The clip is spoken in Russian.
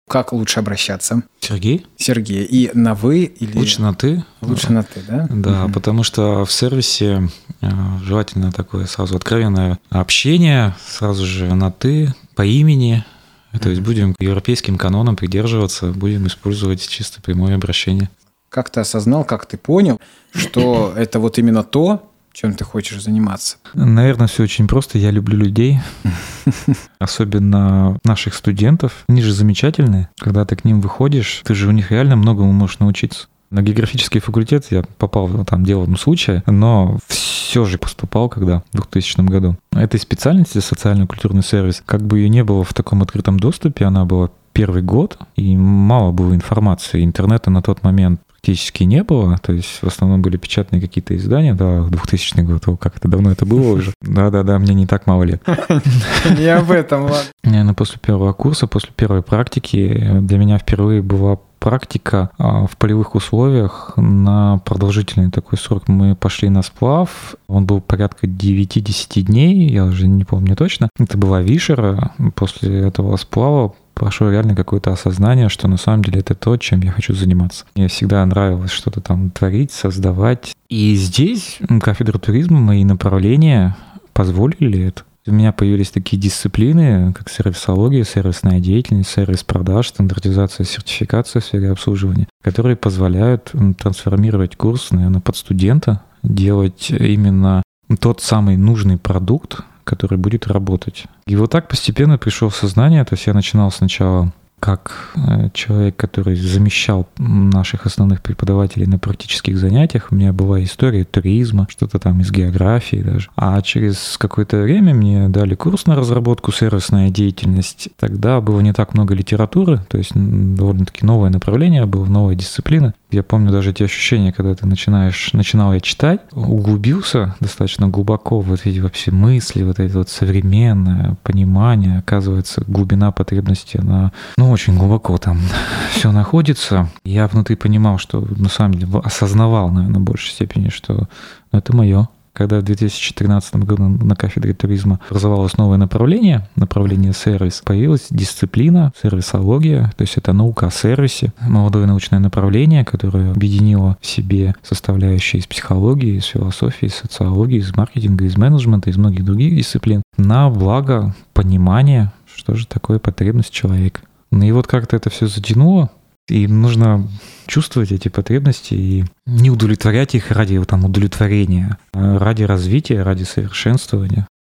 Как лучше обращаться? Сергей? Сергей. И на «вы» или... Лучше на «ты». Лучше на «ты», да? Да, потому что в сервисе желательно такое сразу откровенное общение, сразу же на «ты», по имени. То есть будем европейским канонам придерживаться, будем использовать чисто прямое обращение. Как ты осознал, как ты понял, что это вот именно то, чем ты хочешь заниматься? Наверное, все очень просто. Я люблю людей, особенно наших студентов. Они же замечательные. Когда ты к ним выходишь, ты же у них реально многому можешь научиться. На географический факультет я попал, там дело одно случая, но все же поступал когда в 2000 году. Этой специальности социально-культурный сервис, как бы ее не было в таком открытом доступе, она была первый год, и мало было информации. Интернета на тот момент практически не было, то есть в основном были печатные какие-то издания, да, 2000 год, как это давно это было уже. Да-да-да, мне не так мало лет. Не об этом, ладно. Наверное, после первого курса, после первой практики для меня впервые была практика в полевых условиях на продолжительный такой срок. Мы пошли на сплав, он был порядка 9-10 дней, я уже не помню точно. Это была Вишера. После этого сплава прошло реально какое-то осознание, что на самом деле это то, чем я хочу заниматься. Мне всегда нравилось что-то там творить, создавать. И здесь кафедра туризма, мои направления позволили это. У меня появились такие дисциплины, как сервисология, сервисная деятельность, сервис-продаж, стандартизация, сертификация в сфере обслуживания, которые позволяют трансформировать курс, наверное, под студента, делать именно тот самый нужный продукт, который будет работать. И вот так постепенно пришел в сознание. То есть я начинал сначала как человек, который замещал наших основных преподавателей на практических занятиях. У меня была история туризма, что-то там из географии даже. А через какое-то время мне дали курс на разработку сервисная деятельность. Тогда было не так много литературы, то есть довольно-таки новое направление было, новая дисциплина. Я помню даже эти ощущения, когда ты начинал я читать, углубился достаточно глубоко в эти вообще мысли, вот это вот современное понимание, оказывается, глубина потребности, она, очень глубоко там все находится. Я внутри понимал, что на самом деле осознавал, наверное, в большей степени, что это мое. Когда в 2013 году на кафедре туризма образовалось новое направление сервис, появилась дисциплина сервисология, то есть это наука о сервисе, молодое научное направление, которое объединило в себе составляющие из психологии, из философии, из социологии, из маркетинга, из менеджмента, из многих других дисциплин на благо понимания, что же такое потребность человека. И вот как-то это все затянуло, и нужно чувствовать эти потребности и не удовлетворять их ради удовлетворения, а ради развития, ради совершенствования.